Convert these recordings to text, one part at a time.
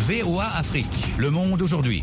VOA Afrique, le monde aujourd'hui.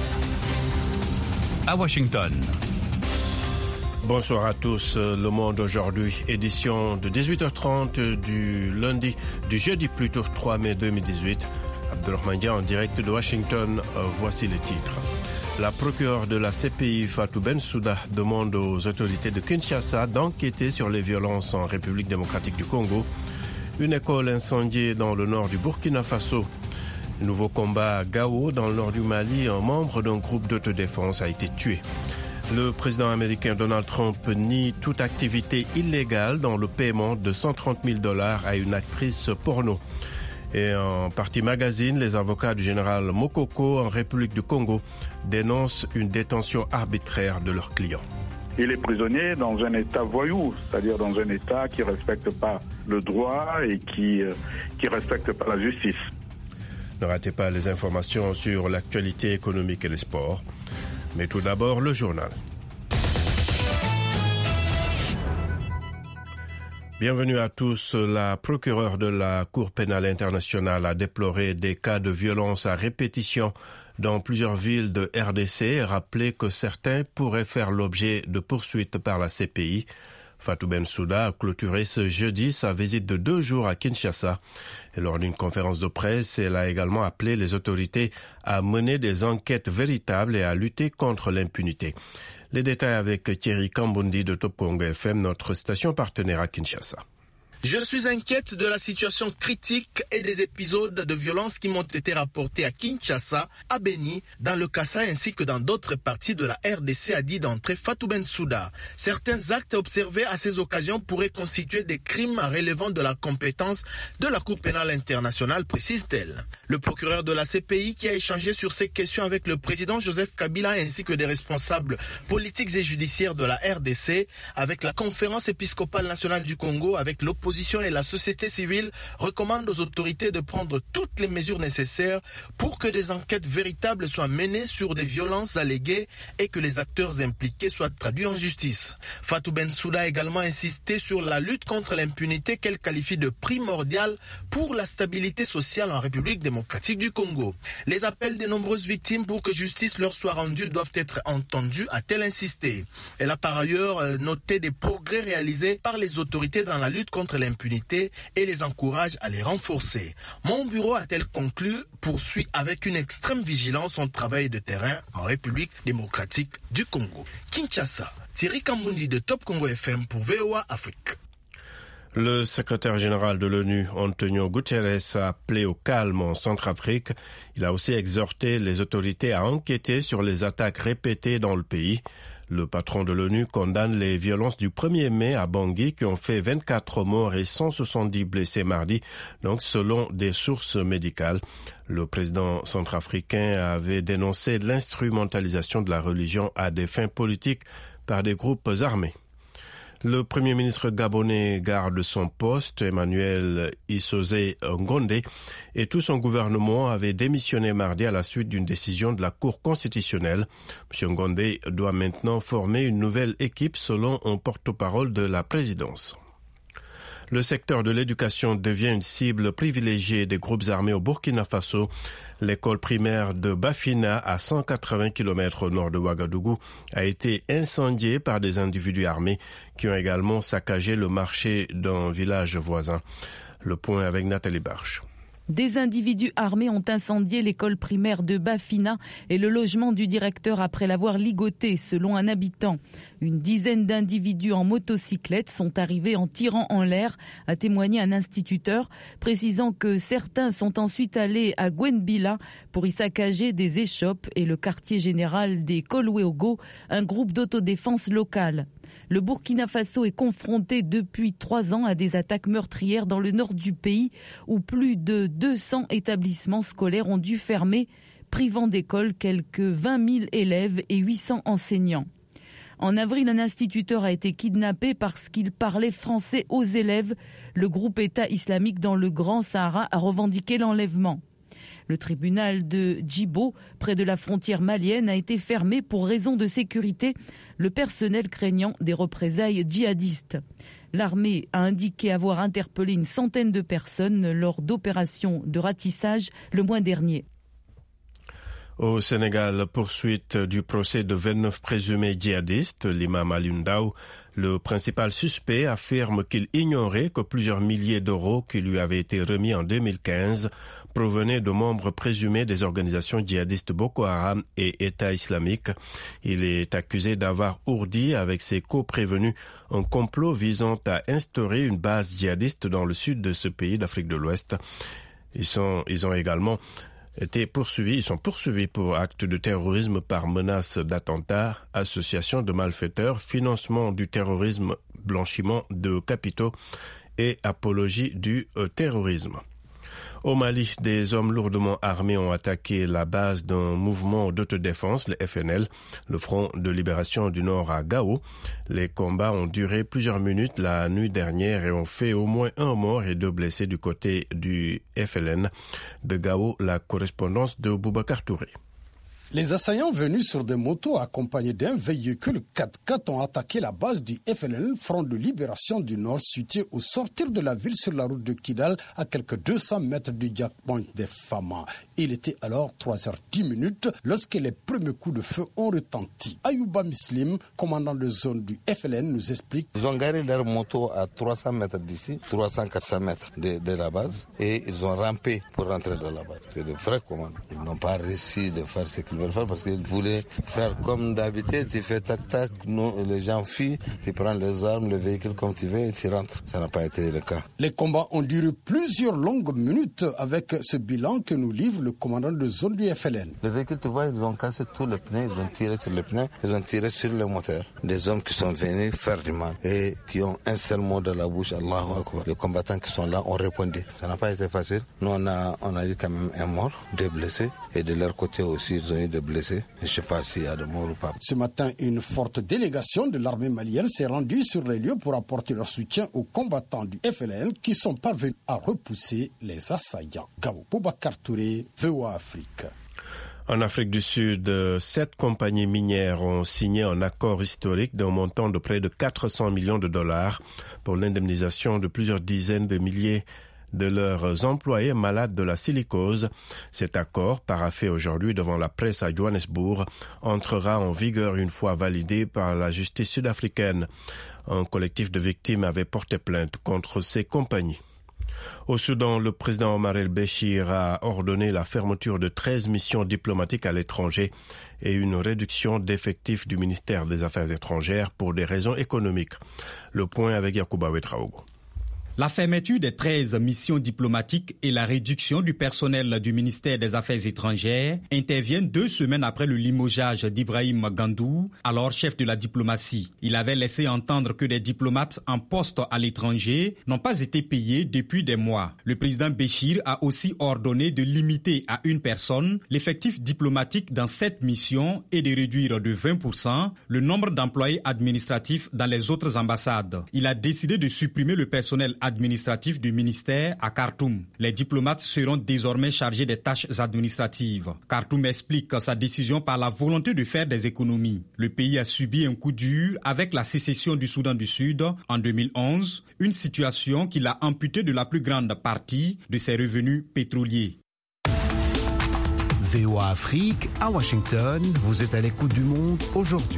À Washington. Bonsoir à tous, Le Monde aujourd'hui, édition de 18h30 du jeudi plutôt 3 mai 2018. Abdelrahman Dia en direct de Washington, voici les titres. La procureure de la CPI, Fatou Bensouda, demande aux autorités de Kinshasa d'enquêter sur les violences en République démocratique du Congo. Une école incendiée dans le nord du Burkina Faso. Nouveau combat à Gao, dans le nord du Mali, un membre d'un groupe d'autodéfense a été tué. Le président américain Donald Trump nie toute activité illégale dans le paiement de $130 000 à une actrice porno. Et en partie magazine, les avocats du général Mokoko en République du Congo dénoncent une détention arbitraire de leurs clients. Il est prisonnier dans un état voyou, c'est-à-dire dans un état qui ne respecte pas le droit et qui respecte pas la justice. Ne ratez pas les informations sur l'actualité économique et les sports. Mais tout d'abord, le journal. Bienvenue à tous. La procureure de la Cour pénale internationale a déploré des cas de violence à répétition dans plusieurs villes de RDC et rappelé que certains pourraient faire l'objet de poursuites par la CPI. Fatou Bensouda a clôturé ce jeudi sa visite de 2 jours à Kinshasa. Et lors d'une conférence de presse, elle a également appelé les autorités à mener des enquêtes véritables et à lutter contre l'impunité. Les détails avec Thierry Kambundi de Top Congo FM, notre station partenaire à Kinshasa. Je suis inquiète de la situation critique et des épisodes de violence qui m'ont été rapportés à Kinshasa, à Beni, dans le Kasaï ainsi que dans d'autres parties de la RDC, a dit d'entrée Fatou Bensouda. Certains actes observés à ces occasions pourraient constituer des crimes relevant de la compétence de la Cour pénale internationale, précise-t-elle. Le procureur de la CPI qui a échangé sur ces questions avec le président Joseph Kabila ainsi que des responsables politiques et judiciaires de la RDC, avec la conférence épiscopale nationale du Congo, avec l'opposition et la société civile, recommande aux autorités de prendre toutes les mesures nécessaires pour que des enquêtes véritables soient menées sur des violences alléguées et que les acteurs impliqués soient traduits en justice. Fatou Bensouda a également insisté sur la lutte contre l'impunité qu'elle qualifie de primordiale pour la stabilité sociale en République démocratique du Congo. Les appels des nombreuses victimes pour que justice leur soit rendue doivent être entendus, a-t-elle insisté. Elle a par ailleurs noté des progrès réalisés par les autorités dans la lutte contre l'impunité et les encourage à les renforcer. Mon bureau, a-t-elle conclu, poursuit avec une extrême vigilance son travail de terrain en République démocratique du Congo. Kinshasa, Thierry Kambundi de Top Congo FM pour VOA Afrique. Le secrétaire général de l'ONU, Antonio Guterres, a appelé au calme en Centrafrique. Il a aussi exhorté les autorités à enquêter sur les attaques répétées dans le pays. Le patron de l'ONU condamne les violences du 1er mai à Bangui qui ont fait 24 morts et 170 blessés mardi, donc selon des sources médicales. Le président centrafricain avait dénoncé l'instrumentalisation de la religion à des fins politiques par des groupes armés. Le premier ministre gabonais garde son poste, Emmanuel Issoze Ngondé, et tout son gouvernement avait démissionné mardi à la suite d'une décision de la Cour constitutionnelle. M. Ngondé doit maintenant former une nouvelle équipe selon un porte-parole de la présidence. Le secteur de l'éducation devient une cible privilégiée des groupes armés au Burkina Faso. L'école primaire de Bafina, à 180 km au nord de Ouagadougou, a été incendiée par des individus armés qui ont également saccagé le marché d'un village voisin. Le point avec Nathalie Barche. Des individus armés ont incendié l'école primaire de Bafina et le logement du directeur après l'avoir ligoté, selon un habitant. Une dizaine d'individus en motocyclette sont arrivés en tirant en l'air, a témoigné un instituteur, précisant que certains sont ensuite allés à Gwenbila pour y saccager des échoppes et le quartier général des Kolweogo, un groupe d'autodéfense local. Le Burkina Faso est confronté depuis 3 ans à des attaques meurtrières dans le nord du pays où plus de 200 établissements scolaires ont dû fermer, privant d'école quelques 20 000 élèves et 800 enseignants. En avril, un instituteur a été kidnappé parce qu'il parlait français aux élèves. Le groupe État islamique dans le Grand Sahara a revendiqué l'enlèvement. Le tribunal de Djibo, près de la frontière malienne, a été fermé pour raison de sécurité, le personnel craignant des représailles djihadistes. L'armée a indiqué avoir interpellé une centaine de personnes lors d'opérations de ratissage le mois dernier. Au Sénégal, poursuite du procès de 29 présumés djihadistes, l'imam Alioune Ndao, le principal suspect, affirme qu'il ignorait que plusieurs milliers d'euros qui lui avaient été remis en 2015 provenaient de membres présumés des organisations djihadistes Boko Haram et État islamique. Il est accusé d'avoir ourdi avec ses co-prévenus un complot visant à instaurer une base djihadiste dans le sud de ce pays d'Afrique de l'Ouest. Ils sont également ils sont poursuivis pour actes de terrorisme par menace d'attentat, association de malfaiteurs, financement du terrorisme, blanchiment de capitaux et apologie du terrorisme. Au Mali, des hommes lourdement armés ont attaqué la base d'un mouvement d'autodéfense, le FNL, le Front de Libération du Nord à Gao. Les combats ont duré plusieurs minutes la nuit dernière et ont fait au moins 1 mort et 2 blessés du côté du FLN. De Gao, la correspondance de Boubacar Touré. Les assaillants venus sur des motos accompagnés d'un véhicule 4x4 ont attaqué la base du FLN, Front de Libération du Nord, situé au sortir de la ville sur la route de Kidal, à quelques 200 mètres du checkpoint des Fama. Il était alors 3h10 lorsque les premiers coups de feu ont retenti. Ayouba Muslim, commandant de zone du FLN, nous explique. Ils ont garé leur moto à 300 mètres d'ici, 300-400 mètres de la base, et ils ont rampé pour rentrer dans la base. C'est de vrais commandes. Ils n'ont pas réussi de faire ce qu'ils veulent faire parce qu'ils voulaient faire comme d'habitude. Tu fais tac-tac, les gens fuient, tu prends les armes, le véhicule comme tu veux et tu rentres. Ça n'a pas été le cas. Les combats ont duré plusieurs longues minutes avec ce bilan que nous livre le commandant de zone du FLN. Les véhicules, tu vois, ils ont cassé tous les pneus, ils ont tiré sur les pneus, ils ont tiré sur le moteur. Des hommes qui sont venus faire du mal et qui ont un seul mot dans la bouche, Allahu Akbar. Les combattants qui sont là ont répondu. Ça n'a pas été facile. Nous, on a eu quand même un mort, 2 blessés. Et de leur côté aussi, ils ont eu des blessés. Je ne sais pas s'il y a de morts ou pas. Ce matin, une forte délégation de l'armée malienne s'est rendue sur les lieux pour apporter leur soutien aux combattants du FLN qui sont parvenus à repousser les assaillants. Gao Boubacar Touré, VOA Afrique. En Afrique du Sud, 7 compagnies minières ont signé un accord historique d'un montant de près de 400 millions de dollars pour l'indemnisation de plusieurs dizaines de milliers de leurs employés malades de la silicose. Cet accord, paraphé aujourd'hui devant la presse à Johannesburg, entrera en vigueur une fois validé par la justice sud-africaine. Un collectif de victimes avait porté plainte contre ces compagnies. Au Soudan, le président Omar el-Béchir a ordonné la fermeture de 13 missions diplomatiques à l'étranger et une réduction d'effectifs du ministère des Affaires étrangères pour des raisons économiques. Le point avec Yacouba Ouedraogo. La fermeture des 13 missions diplomatiques et la réduction du personnel du ministère des Affaires étrangères interviennent 2 semaines après le limogeage d'Ibrahim Gandou, alors chef de la diplomatie. Il avait laissé entendre que des diplomates en poste à l'étranger n'ont pas été payés depuis des mois. Le président Béchir a aussi ordonné de limiter à une personne l'effectif diplomatique dans 7 missions et de réduire de 20% le nombre d'employés administratifs dans les autres ambassades. Il a décidé de supprimer le personnel administratif du ministère à Khartoum. Les diplomates seront désormais chargés des tâches administratives. Khartoum explique sa décision par la volonté de faire des économies. Le pays a subi un coup dur avec la sécession du Soudan du Sud en 2011, une situation qui l'a amputé de la plus grande partie de ses revenus pétroliers. VOA Afrique, à Washington, vous êtes à l'écoute du monde aujourd'hui.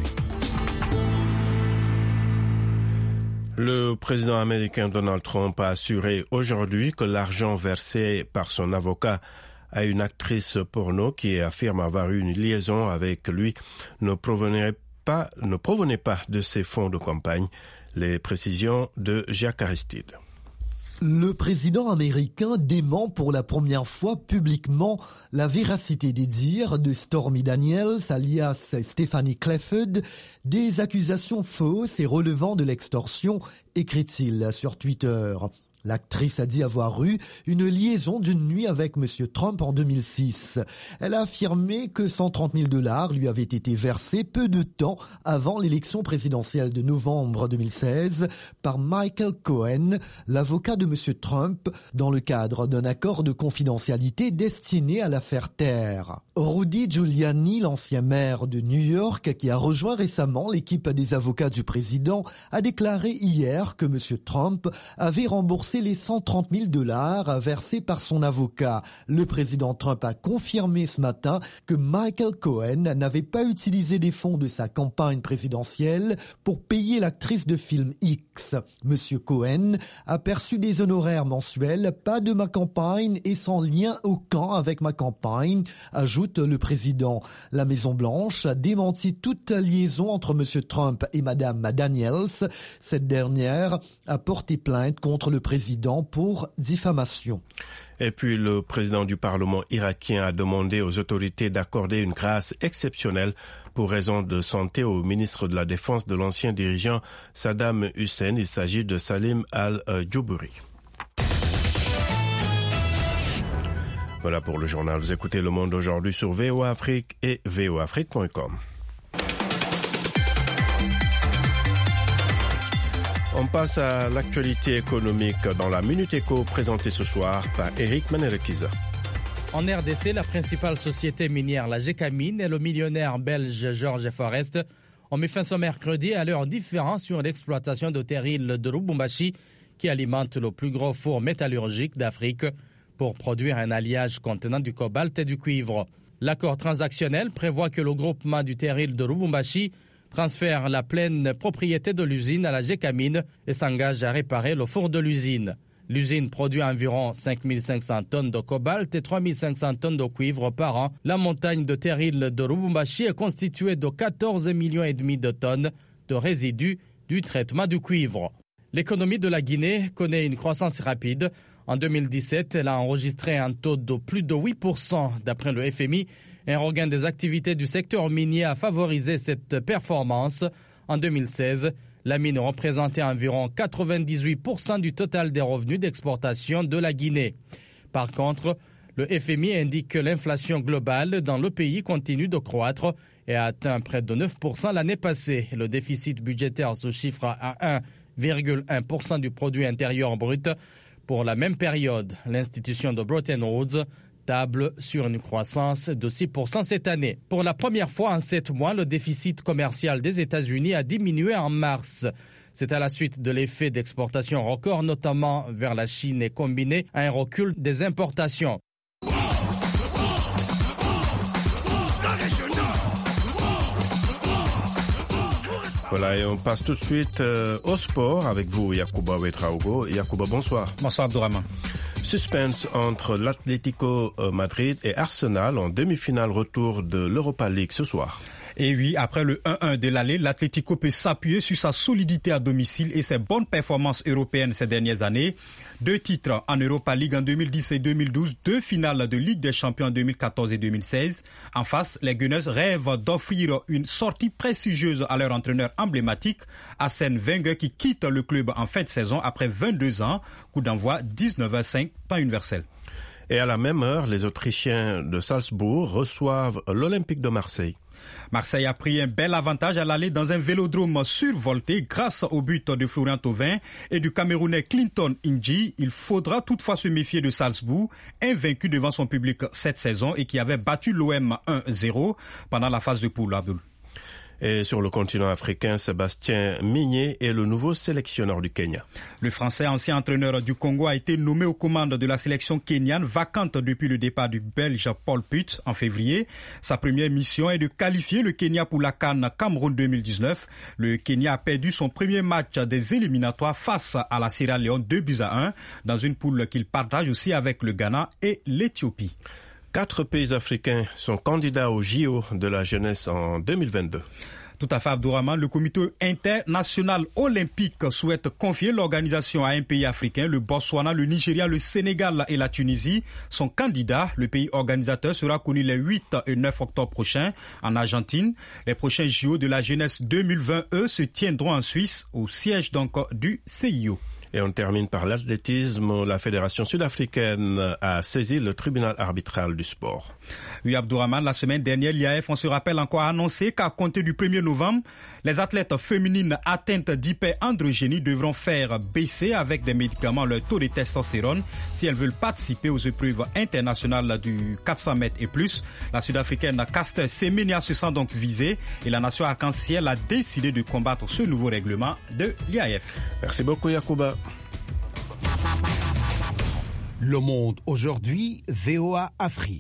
Le président américain Donald Trump a assuré aujourd'hui que l'argent versé par son avocat à une actrice porno qui affirme avoir eu une liaison avec lui ne provenait pas de ses fonds de campagne. Les précisions de Jacques Aristide. Le président américain dément pour la première fois publiquement la véracité des dires de Stormy Daniels, alias Stephanie Clifford, des accusations fausses et relevant de l'extorsion, écrit-il sur Twitter. L'actrice a dit avoir eu une liaison d'une nuit avec M. Trump en 2006. Elle a affirmé que $130 000 lui avaient été versés peu de temps avant l'élection présidentielle de novembre 2016 par Michael Cohen, l'avocat de M. Trump, dans le cadre d'un accord de confidentialité destiné à l'affaire Terre. Rudy Giuliani, l'ancien maire de New York, qui a rejoint récemment l'équipe des avocats du président, a déclaré hier que M. Trump avait remboursé rembourser les $130 000 versés par son avocat. Le président Trump a confirmé ce matin que Michael Cohen n'avait pas utilisé des fonds de sa campagne présidentielle pour payer l'actrice de film X. Monsieur Cohen a perçu des honoraires mensuels, pas de ma campagne et sans lien aucun avec ma campagne, ajoute le président. La Maison-Blanche a démenti toute liaison entre monsieur Trump et madame Daniels. Cette dernière a porté plainte contre le président pour diffamation. Et puis le président du Parlement irakien a demandé aux autorités d'accorder une grâce exceptionnelle pour raison de santé au ministre de la Défense de l'ancien dirigeant Saddam Hussein. Il s'agit de Salim al-Djoubri. Voilà pour le journal. Vous écoutez Le Monde aujourd'hui sur VOA Afrique et voaafrique.com. On passe à l'actualité économique dans la Minute Éco présentée ce soir par Eric Manerekiza. En RDC, la principale société minière, la Gécamine, et le millionnaire belge Georges Forest ont mis fin ce mercredi à leurs différends sur l'exploitation de terrils de Lubumbashi qui alimente le plus gros four métallurgique d'Afrique pour produire un alliage contenant du cobalt et du cuivre. L'accord transactionnel prévoit que le groupement du terril de Lubumbashi transfère la pleine propriété de l'usine à la Gécamine et s'engage à réparer le four de l'usine. L'usine produit environ 5500 tonnes de cobalt et 3500 tonnes de cuivre par an. La montagne de terril de Lubumbashi est constituée de 14,5 millions de tonnes de résidus du traitement du cuivre. L'économie de la Guinée connaît une croissance rapide. En 2017, elle a enregistré un taux de plus de 8% d'après le FMI. Un regain des activités du secteur minier a favorisé cette performance. En 2016, la mine représentait environ 98% du total des revenus d'exportation de la Guinée. Par contre, le FMI indique que l'inflation globale dans le pays continue de croître et a atteint près de 9% l'année passée. Le déficit budgétaire se chiffre à 1,1% du produit intérieur brut. Pour la même période, l'institution de Bretton Woods table sur une croissance de 6% cette année. Pour la première fois en 7 mois, le déficit commercial des États-Unis a diminué en mars. C'est à la suite de l'effet d'exportation record, notamment vers la Chine, et combiné à un recul des importations. Voilà, et on passe tout de suite au sport avec vous, Yacouba Ouedraogo. Yacouba, bonsoir. Bonsoir, Abdourahmane. Suspense entre l'Atlético Madrid et Arsenal en demi-finale retour de l'Europa League ce soir. Et oui, après le 1-1 de l'aller, l'Atlético peut s'appuyer sur sa solidité à domicile et ses bonnes performances européennes ces dernières années. 2 titres en Europa League en 2010 et 2012, 2 finales de Ligue des Champions en 2014 et 2016. En face, les Gunners rêvent d'offrir une sortie prestigieuse à leur entraîneur emblématique, Arsène Wenger, qui quitte le club en fin de saison après 22 ans. Coup d'envoi 19h05, temps universel. Et à la même heure, les Autrichiens de Salzbourg reçoivent l'Olympique de Marseille. Marseille a pris un bel avantage à l'aller dans un vélodrome survolté grâce au but de Florian Thauvin et du Camerounais Clinton Ndji. Il faudra toutefois se méfier de Salzbourg, invaincu devant son public cette saison et qui avait battu l'OM 1-0 pendant la phase de poule. Abdoul. Et sur le continent africain, Sébastien Migné est le nouveau sélectionneur du Kenya. Le Français, ancien entraîneur du Congo, a été nommé aux commandes de la sélection kenyane, vacante depuis le départ du Belge Paul Putt en février. Sa première mission est de qualifier le Kenya pour la CAN Cameroun 2019. Le Kenya a perdu son premier match des éliminatoires face à la Sierra Leone 2-1 dans une poule qu'il partage aussi avec le Ghana et l'Éthiopie. 4 pays africains sont candidats au JO de la jeunesse en 2022. Tout à fait, Abdourahmane. Le comité international olympique souhaite confier l'organisation à un pays africain. Le Botswana, le Nigeria, le Sénégal et la Tunisie sont candidats. Le pays organisateur sera connu les 8 et 9 octobre prochains en Argentine. Les prochains JO de la jeunesse 2020, eux, se tiendront en Suisse, au siège donc du CIO. Et on termine par l'athlétisme. La Fédération sud-africaine a saisi le tribunal arbitral du sport. Oui, Abdourahmane, la semaine dernière, l'IAF, on se rappelle encore, a annoncé qu'à compter du 1er novembre, les athlètes féminines atteintes d'hyperandrogénie devront faire baisser avec des médicaments leur taux de testostérone si elles veulent participer aux épreuves internationales du 400 mètres et plus. La Sud-Africaine Caster Semenya se sent donc visée et la nation arc-en-ciel a décidé de combattre ce nouveau règlement de l'IAF. Merci beaucoup, Yacouba. Le Monde aujourd'hui, VOA Afrique.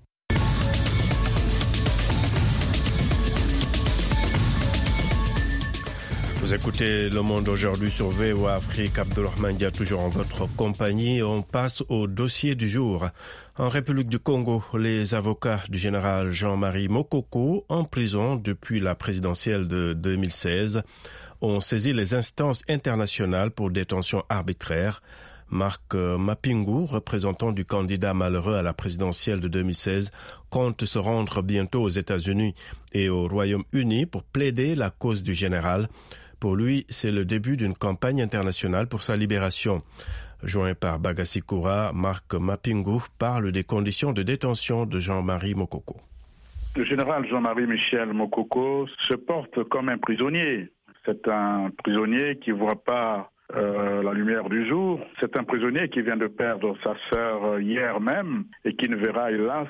Vous écoutez Le Monde aujourd'hui sur VOA Afrique. Abdelrahman Dia toujours en votre compagnie. On passe au dossier du jour. En République du Congo, les avocats du général Jean-Marie Mokoko, en prison depuis la présidentielle de 2016, ont saisi les instances internationales pour détention arbitraire. Marc Mapingu, représentant du candidat malheureux à la présidentielle de 2016, compte se rendre bientôt aux États-Unis et au Royaume-Uni pour plaider la cause du général. Pour lui, c'est le début d'une campagne internationale pour sa libération. Joint par Bagassi Koura, Marc Mapingu parle des conditions de détention de Jean-Marie Mokoko. Le général Jean-Marie Michel Mokoko se porte comme un prisonnier. C'est un prisonnier qui ne voit pas la lumière du jour. C'est un prisonnier qui vient de perdre sa sœur hier même et qui ne verra hélas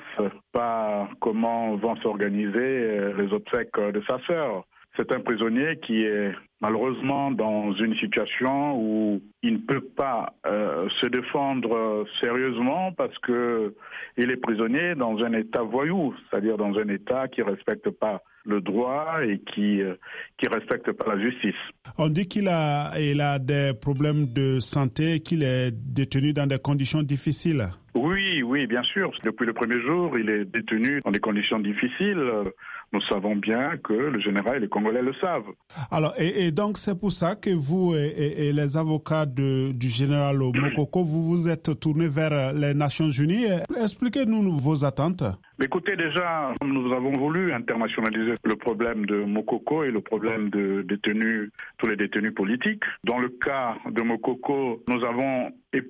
pas comment vont s'organiser les obsèques de sa sœur. C'est un prisonnier qui est malheureusement dans une situation où il ne peut pas se défendre sérieusement parce que il est prisonnier dans un état voyou, c'est-à-dire dans un état qui ne respecte pas le droit et qui respecte pas la justice. On dit qu'il a des problèmes de santé, qu'il est détenu dans des conditions difficiles. Oui, bien sûr. Depuis le premier jour, il est détenu dans des conditions difficiles. Nous savons bien que le général et les Congolais le savent. Alors, et donc c'est pour ça que vous et les avocats du général Mokoko, vous vous êtes tournés vers les Nations Unies. Expliquez-nous vos attentes. Écoutez, déjà, nous avons voulu internationaliser le problème de Mokoko et le problème de tous les détenus politiques. Dans le cas de Mokoko, nous avons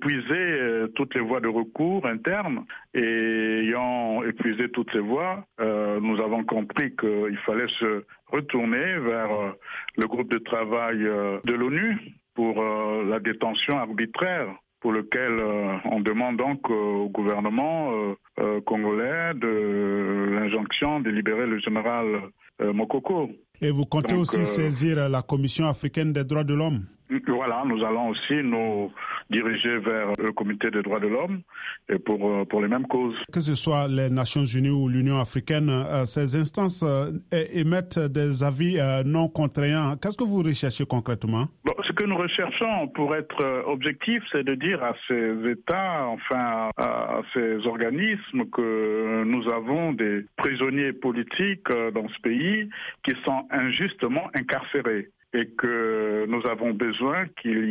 épuisé toutes les voies de recours internes et ayant épuisé toutes ces voies, nous avons compris qu'il fallait se retourner vers le groupe de travail de l'ONU pour la détention arbitraire, pour lequel on demande donc au gouvernement congolais de l'injonction de libérer le général Mokoko. Et vous comptez aussi saisir la Commission africaine des droits de l'homme? Voilà, nous allons aussi nous diriger vers le comité des droits de l'homme et pour les mêmes causes. Que ce soit les Nations Unies ou l'Union africaine, ces instances émettent des avis non contraignants. Qu'est-ce que vous recherchez concrètement? Ce que nous recherchons, pour être objectif, c'est de dire à ces États, enfin à ces organismes, que nous avons des prisonniers politiques dans ce pays qui sont injustement incarcérés. Et que nous avons besoin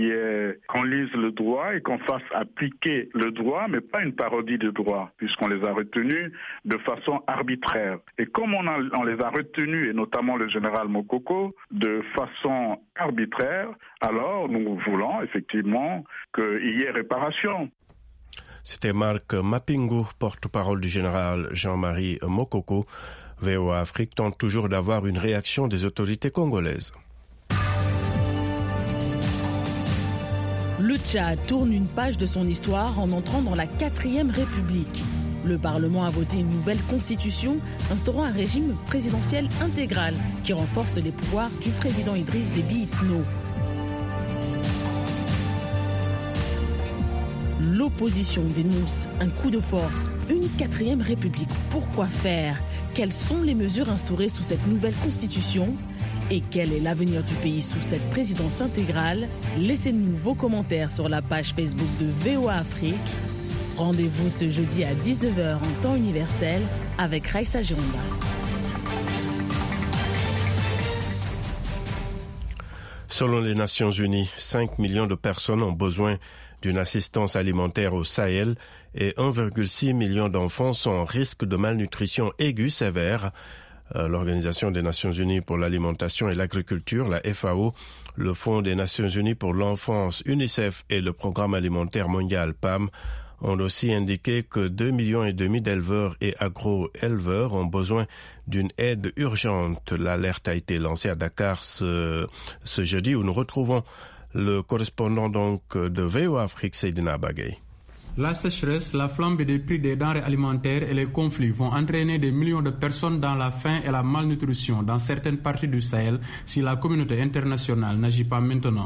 qu'on lise le droit et qu'on fasse appliquer le droit, mais pas une parodie de droit, puisqu'on les a retenus de façon arbitraire. Et comme on les a retenus, et notamment le général Mokoko, de façon arbitraire, alors nous voulons effectivement qu'il y ait réparation. C'était Marc Mapingu, porte-parole du général Jean-Marie Mokoko. VOA Afrique tente toujours d'avoir une réaction des autorités congolaises. Le Tchad tourne une page de son histoire en entrant dans la 4e République. Le Parlement a voté une nouvelle constitution instaurant un régime présidentiel intégral qui renforce les pouvoirs du président Idriss Déby Itno. L'opposition dénonce un coup de force, une 4e République. Pourquoi faire? Quelles sont les mesures instaurées sous cette nouvelle constitution? Et quel est l'avenir du pays sous cette présidence intégrale? Laissez-nous vos commentaires sur la page Facebook de VOA Afrique. Rendez-vous ce jeudi à 19h en temps universel avec Raissa Giromba. Selon les Nations Unies, 5 millions de personnes ont besoin d'une assistance alimentaire au Sahel et 1,6 million d'enfants sont en risque de malnutrition aiguë sévère. L'Organisation des Nations Unies pour l'alimentation et l'agriculture, la FAO, le Fonds des Nations Unies pour l'enfance, UNICEF et le Programme alimentaire mondial, PAM, ont aussi indiqué que 2,5 millions d'éleveurs et agro-éleveurs ont besoin d'une aide urgente. L'alerte a été lancée à Dakar ce jeudi où nous retrouvons le correspondant donc de VOA Afrique, Seydina Bagay. La sécheresse, la flambée des prix des denrées alimentaires et les conflits vont entraîner des millions de personnes dans la faim et la malnutrition dans certaines parties du Sahel si la communauté internationale n'agit pas maintenant.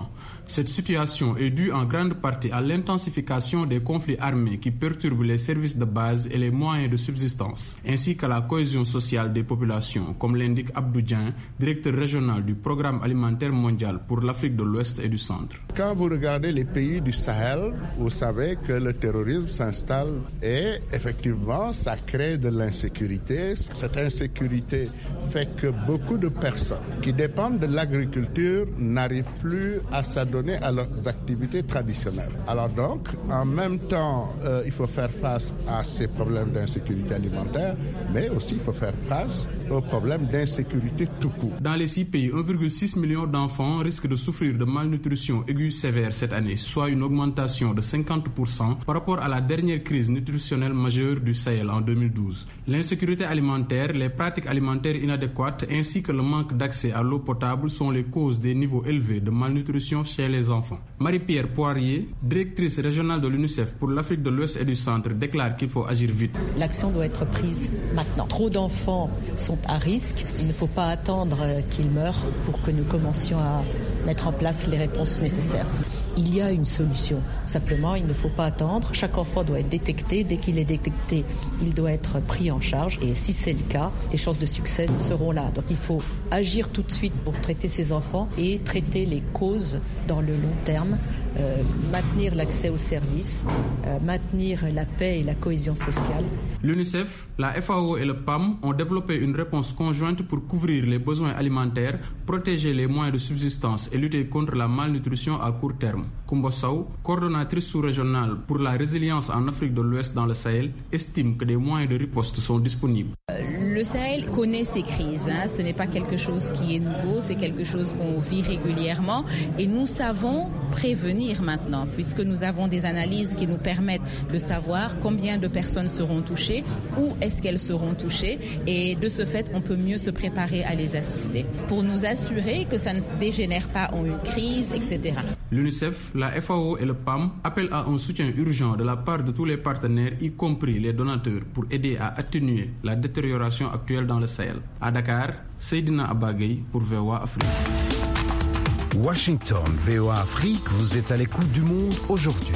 Cette situation est due en grande partie à l'intensification des conflits armés qui perturbent les services de base et les moyens de subsistance, ainsi qu'à la cohésion sociale des populations, comme l'indique Abdou Dieng, directeur régional du Programme alimentaire mondial pour l'Afrique de l'Ouest et du Centre. Quand vous regardez les pays du Sahel, vous savez que le terrorisme s'installe et effectivement, ça crée de l'insécurité. Cette insécurité fait que beaucoup de personnes qui dépendent de l'agriculture n'arrivent plus à s'adonner à leurs activités traditionnelles. Alors donc, en même temps, il faut faire face à ces problèmes d'insécurité alimentaire, mais aussi il faut faire face aux problèmes d'insécurité tout court. Dans les 6 pays, 1,6 million d'enfants risquent de souffrir de malnutrition aiguë sévère cette année, soit une augmentation de 50% par rapport à la dernière crise nutritionnelle majeure du Sahel en 2012. L'insécurité alimentaire, les pratiques alimentaires inadéquates ainsi que le manque d'accès à l'eau potable sont les causes des niveaux élevés de malnutrition chez les enfants. Marie-Pierre Poirier, directrice régionale de l'UNICEF pour l'Afrique de l'Ouest et du Centre, déclare qu'il faut agir vite. L'action doit être prise maintenant. Trop d'enfants sont à risque. Il ne faut pas attendre qu'ils meurent pour que nous commencions à mettre en place les réponses nécessaires. Il y a une solution. Simplement, il ne faut pas attendre. Chaque enfant doit être détecté. Dès qu'il est détecté, il doit être pris en charge. Et si c'est le cas, les chances de succès seront là. Donc il faut agir tout de suite pour traiter ces enfants et traiter les causes dans le long terme. Maintenir l'accès aux services, maintenir la paix et la cohésion sociale. L'UNICEF, la FAO et le PAM ont développé une réponse conjointe pour couvrir les besoins alimentaires, protéger les moyens de subsistance et lutter contre la malnutrition à court terme. Koumba Sow, coordonnatrice sous-régionale pour la résilience en Afrique de l'Ouest dans le Sahel, estime que des moyens de riposte sont disponibles. Le Sahel connaît ces crises. Ce n'est pas quelque chose qui est nouveau, c'est quelque chose qu'on vit régulièrement et nous savons prévenir maintenant, puisque nous avons des analyses qui nous permettent de savoir combien de personnes seront touchées, où est-ce qu'elles seront touchées, et de ce fait, on peut mieux se préparer à les assister, pour nous assurer que ça ne dégénère pas en une crise, etc. L'UNICEF, la FAO et le PAM appellent à un soutien urgent de la part de tous les partenaires, y compris les donateurs, pour aider à atténuer la détérioration actuelle dans le Sahel. À Dakar, Seydina Abagay pour VOA Afrique. Washington, VOA Afrique, vous êtes à l'écoute du monde aujourd'hui.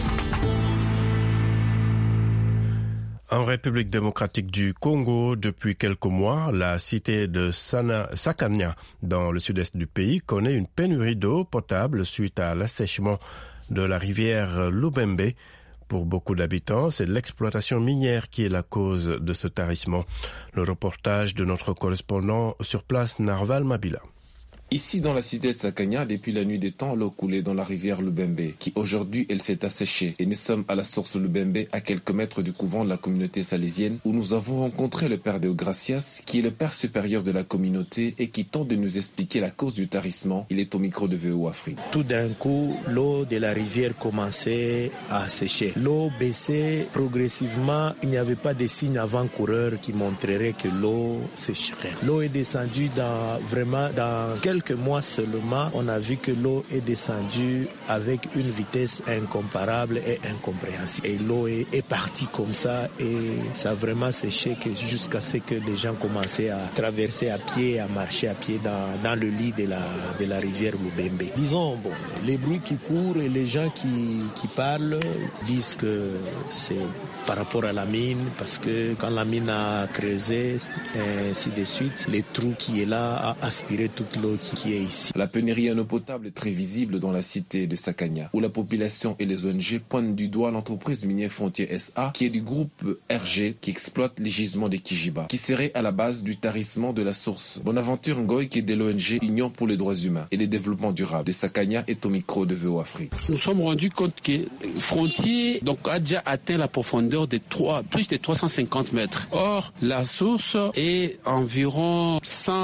En République démocratique du Congo, depuis quelques mois, la cité de Sakanya, dans le sud-est du pays, connaît une pénurie d'eau potable suite à l'assèchement de la rivière Lubembe. Pour beaucoup d'habitants, c'est l'exploitation minière qui est la cause de ce tarissement. Le reportage de notre correspondant sur place, Narval Mabila. Ici, dans la cité de Sakanya, depuis la nuit des temps, l'eau coulait dans la rivière Lubembe, qui aujourd'hui, elle s'est asséchée. Et nous sommes à la source Lubembe, à quelques mètres du couvent de la communauté salésienne, où nous avons rencontré le père Deogracias, qui est le père supérieur de la communauté et qui tente de nous expliquer la cause du tarissement. Il est au micro de VOA Afrique. Tout d'un coup, l'eau de la rivière commençait à sécher. L'eau baissait progressivement. Il n'y avait pas de signes avant-coureurs qui montreraient que l'eau sécherait. L'eau est descendue dans quelques mois seulement, on a vu que l'eau est descendue avec une vitesse incomparable et incompréhensible. Et l'eau est partie comme ça et ça a vraiment séché jusqu'à ce que les gens commençaient à traverser à pied, à marcher à pied dans le lit de la rivière Lubembe. Disons, les bruits qui courent et les gens qui parlent disent que c'est par rapport à la mine, parce que quand la mine a creusé, et ainsi de suite, les trous qui est là a aspiré toute l'eau qui est ici. La pénurie en eau potable est très visible dans la cité de Sakanya, où la population et les ONG pointent du doigt l'entreprise minière Frontier SA, qui est du groupe RG, qui exploite les gisements des Kijiba, qui serait à la base du tarissement de la source. Bonaventure Ngoy, qui est de l'ONG Union pour les droits humains et le développement durable de Sakanya, est au micro de VOA Afrique. Nous sommes rendus compte que Frontier a déjà atteint la profondeur de plus de 350 mètres. Or, la source est environ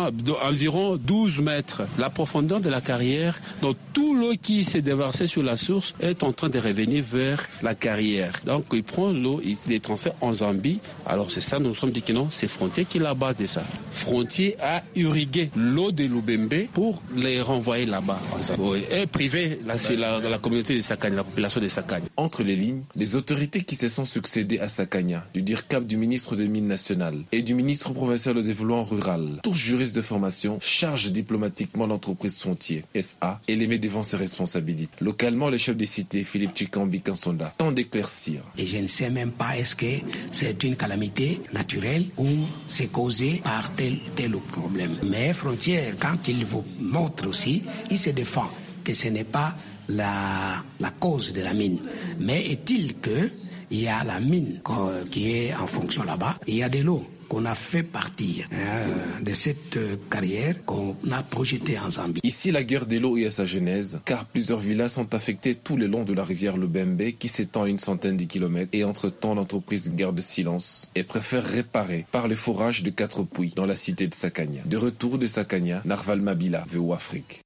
12 mètres. La profondeur de la carrière, donc tout l'eau qui s'est déversée sur la source est en train de revenir vers la carrière. Donc, il prend l'eau, il les transfère en Zambie. Alors, c'est ça, nous nous sommes dit que non, c'est Frontier qui est la base de ça. Frontier a irrigué l'eau de Lubembe pour les renvoyer là-bas. Et privé la communauté de Sakanya, la population de Sakanya. Entre les lignes, les autorités qui se sont succédées succéder à Sakanya, du dire cap du ministre des Mines nationales et du ministre provincial de développement rural, tous juristes de formation, chargent diplomatiquement l'entreprise Frontier SA et les met devant ses responsabilités. Localement, le chef des cités, Philippe Chikambi Kansonda, tente d'éclaircir. Et je ne sais même pas est-ce que c'est une calamité naturelle ou c'est causé par tel problème. Mais Frontier, quand il vous montre aussi, il se défend que ce n'est pas la cause de la mine. Mais est-il que il y a la mine qui est en fonction là-bas, il y a de l'eau qu'on a fait partir de cette carrière qu'on a projetée en Zambie. Ici, la guerre de l'eau est à sa genèse, car plusieurs villages sont affectés tout le long de la rivière Lubembe, qui s'étend à une centaine de kilomètres, et entre-temps, l'entreprise garde silence et préfère réparer par le forage de 4 puits dans la cité de Sakanya. De retour de Sakanya, Narval Mabila, VOA Afrique.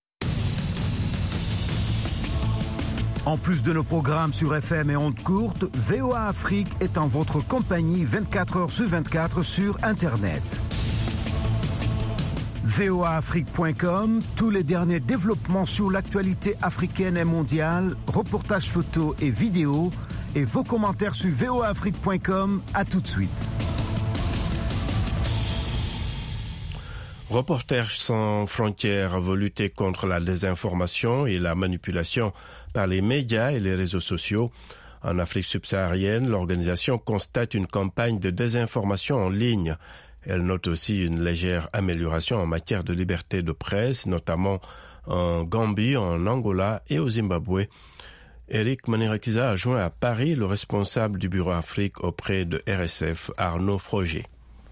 En plus de nos programmes sur FM et ondes courtes, VOA Afrique est en votre compagnie 24 heures sur 24 sur Internet. voaafrique.com, tous les derniers développements sur l'actualité africaine et mondiale, reportages photos et vidéos, et vos commentaires sur voaafrique.com. À tout de suite. Reporters sans frontières veut lutter contre la désinformation et la manipulation par les médias et les réseaux sociaux. En Afrique subsaharienne, l'organisation constate une campagne de désinformation en ligne. Elle note aussi une légère amélioration en matière de liberté de presse, notamment en Gambie, en Angola et au Zimbabwe. Eric Manirakiza a joint à Paris le responsable du bureau Afrique auprès de RSF, Arnaud Froger.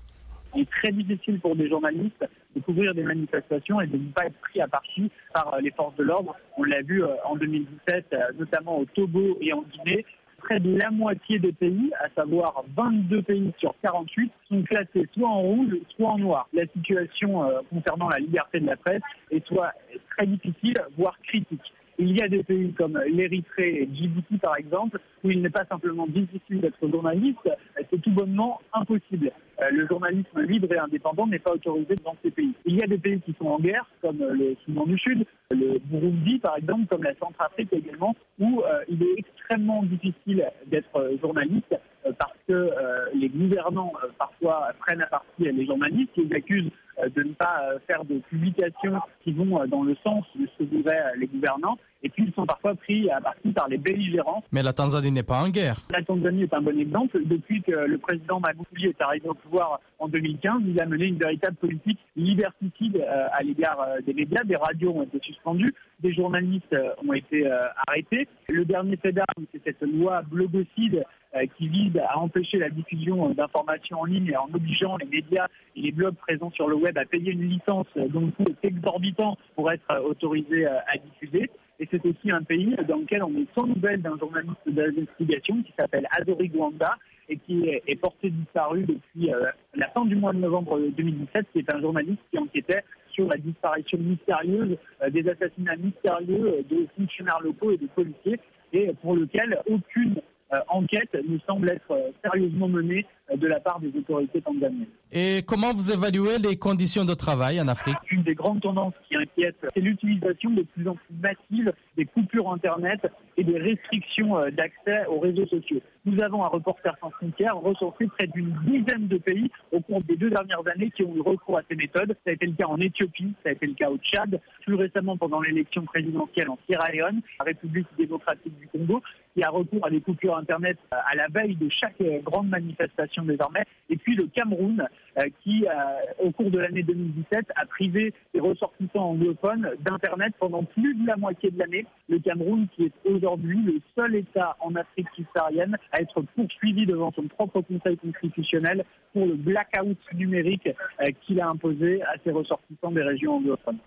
Il est très difficile pour des journalistes de couvrir des manifestations et de ne pas être pris à partie par les forces de l'ordre. On l'a vu en 2017, notamment au Togo et en Guinée. Près de la moitié des pays, à savoir 22 pays sur 48, sont classés soit en rouge, soit en noir. La situation concernant la liberté de la presse est soit très difficile, voire critique. Il y a des pays comme l'Érythrée et Djibouti, par exemple, où il n'est pas simplement difficile d'être journaliste, c'est tout bonnement impossible. Le journalisme libre et indépendant n'est pas autorisé dans ces pays. Il y a des pays qui sont en guerre, comme le Soudan du Sud, le Burundi, par exemple, comme la Centrafrique également, où il est extrêmement difficile d'être journaliste parce que les gouvernants, parfois, prennent à partie les journalistes, ils accusent de ne pas faire de publications qui vont dans le sens de ce que voudraient les gouvernants. Et puis, ils sont parfois pris à partie par les belligérants. Mais la Tanzanie n'est pas en guerre. La Tanzanie est un bon exemple. Depuis que le président Magufuli est arrivé au pouvoir en 2015, il a mené une véritable politique liberticide à l'égard des médias. Des radios ont été suspendues, des journalistes ont été arrêtés. Le dernier fait d'armes, c'est cette loi blogocide qui vise à empêcher la diffusion d'informations en ligne en obligeant les médias et les blogs présents sur le web à payer une licence dont le coût est exorbitant pour être autorisés à diffuser. Et c'est aussi un pays dans lequel on est sans nouvelles d'un journaliste d'investigation qui s'appelle Adori Gwanda et qui est porté disparu depuis la fin du mois de novembre 2017, qui est un journaliste qui enquêtait sur la disparition mystérieuse, des assassinats mystérieux de fonctionnaires locaux et de policiers, et pour lequel aucune enquête nous semble être sérieusement menée de la part des autorités tanzaniennes. Et comment vous évaluez les conditions de travail en Afrique ? Une des grandes tendances qui inquiète, c'est l'utilisation de plus en plus massive des coupures Internet et des restrictions d'accès aux réseaux sociaux. Nous avons à Reporters sans frontières recensé près d'une dizaine de pays au cours des 2 dernières années qui ont eu recours à ces méthodes. Ça a été le cas en Éthiopie, ça a été le cas au Tchad, plus récemment pendant l'élection présidentielle en Sierra Leone, la République démocratique du Congo, qui a recours à des coupures Internet à la veille de chaque grande manifestation désormais. Et puis le Cameroun, qui, au cours de l'année 2017, a privé les ressortissants anglophones d'Internet pendant plus de la moitié de l'année. Le Cameroun, qui est aujourd'hui le seul État en Afrique subsaharienne à être poursuivi devant son propre conseil constitutionnel pour le blackout numérique qu'il a imposé à ses ressortissants des régions anglophones.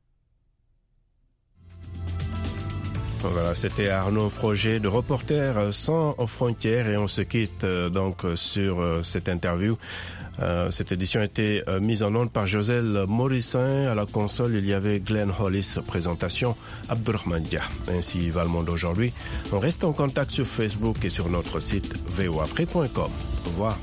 Voilà, c'était Arnaud Froger de Reporters sans frontières et on se quitte donc sur cette interview. Cette édition a été mise en onde par Joselle Morissin. À la console, il y avait Glenn Hollis, présentation Abdurrahman Dia. Ainsi va le monde aujourd'hui. On reste en contact sur Facebook et sur notre site voafrique.com. Au revoir.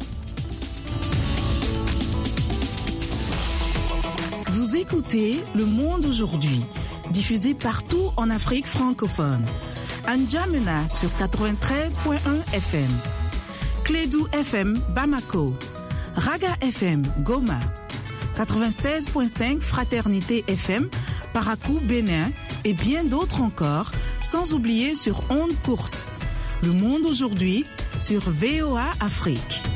Vous écoutez Le Monde aujourd'hui, diffusé partout en Afrique francophone. À N'Djamena sur 93.1 FM. Clédou FM Bamako, Raga FM Goma, 96.5 Fraternité FM Parakou Bénin et bien d'autres encore, sans oublier sur ondes courtes. Le monde aujourd'hui sur VOA Afrique.